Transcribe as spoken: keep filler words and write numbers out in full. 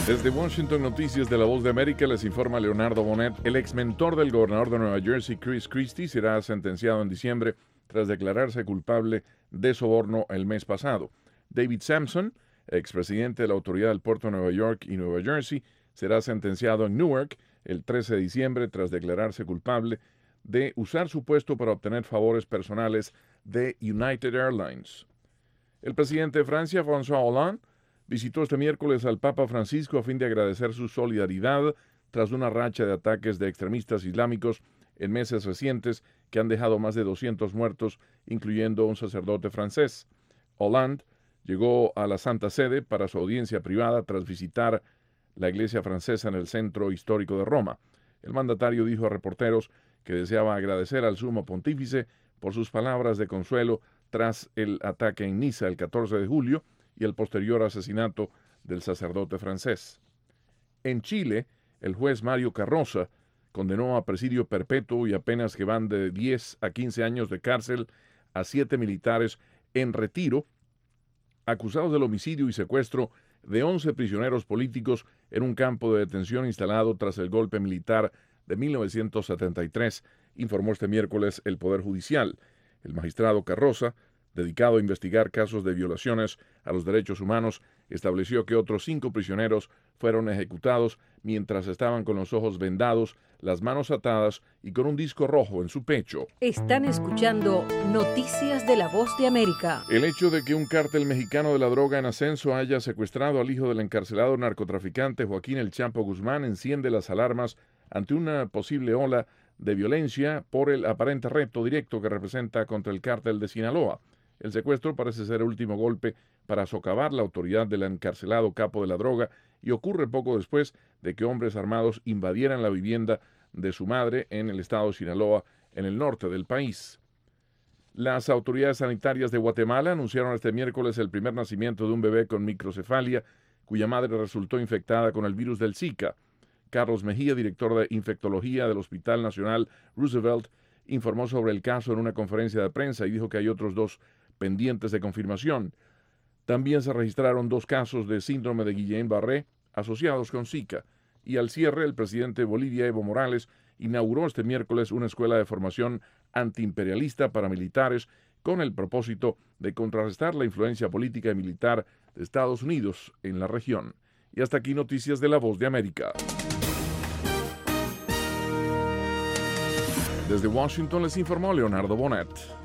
Desde Washington, Noticias de la Voz de América, les informa Leonardo Bonet. El ex mentor del gobernador de Nueva Jersey, Chris Christie, será sentenciado en diciembre tras declararse culpable de soborno el mes pasado. David Sampson, expresidente de la Autoridad del Puerto de Nueva York y Nueva Jersey, será sentenciado en Newark el trece de diciembre tras declararse culpable de usar su puesto para obtener favores personales de United Airlines. El presidente de Francia, François Hollande, visitó este miércoles al Papa Francisco a fin de agradecer su solidaridad tras una racha de ataques de extremistas islámicos en meses recientes que han dejado más de doscientos muertos, incluyendo un sacerdote francés. Hollande llegó a la Santa Sede para su audiencia privada tras visitar la iglesia francesa en el centro histórico de Roma. El mandatario dijo a reporteros que deseaba agradecer al sumo pontífice por sus palabras de consuelo tras el ataque en Niza el catorce de julio y el posterior asesinato del sacerdote francés. En Chile, el juez Mario Carroza condenó a presidio perpetuo y a penas que van de diez a quince años de cárcel a siete militares en retiro, acusados del homicidio y secuestro de once prisioneros políticos en un campo de detención instalado tras el golpe militar de mil novecientos setenta y tres, informó este miércoles el Poder Judicial. El magistrado Carroza, dedicado a investigar casos de violaciones a los derechos humanos, estableció que otros cinco prisioneros fueron ejecutados mientras estaban con los ojos vendados, las manos atadas y con un disco rojo en su pecho. Están escuchando Noticias de la Voz de América. El hecho de que un cártel mexicano de la droga en ascenso haya secuestrado al hijo del encarcelado narcotraficante Joaquín El Chapo Guzmán enciende las alarmas ante una posible ola de violencia por el aparente reto directo que representa contra el cártel de Sinaloa. El secuestro parece ser el último golpe para socavar la autoridad del encarcelado capo de la droga y ocurre poco después de que hombres armados invadieran la vivienda de su madre en el estado de Sinaloa, en el norte del país. Las autoridades sanitarias de Guatemala anunciaron este miércoles el primer nacimiento de un bebé con microcefalia, cuya madre resultó infectada con el virus del Zika. Carlos Mejía, director de infectología del Hospital Nacional Roosevelt, informó sobre el caso en una conferencia de prensa y dijo que hay otros dos pendientes de confirmación. También se registraron dos casos de síndrome de Guillain-Barré asociados con Zika. Y al cierre, el presidente de Bolivia, Evo Morales, inauguró este miércoles una escuela de formación antiimperialista para militares con el propósito de contrarrestar la influencia política y militar de Estados Unidos en la región. Y hasta aquí Noticias de la Voz de América. Desde Washington les informó Leonardo Bonet.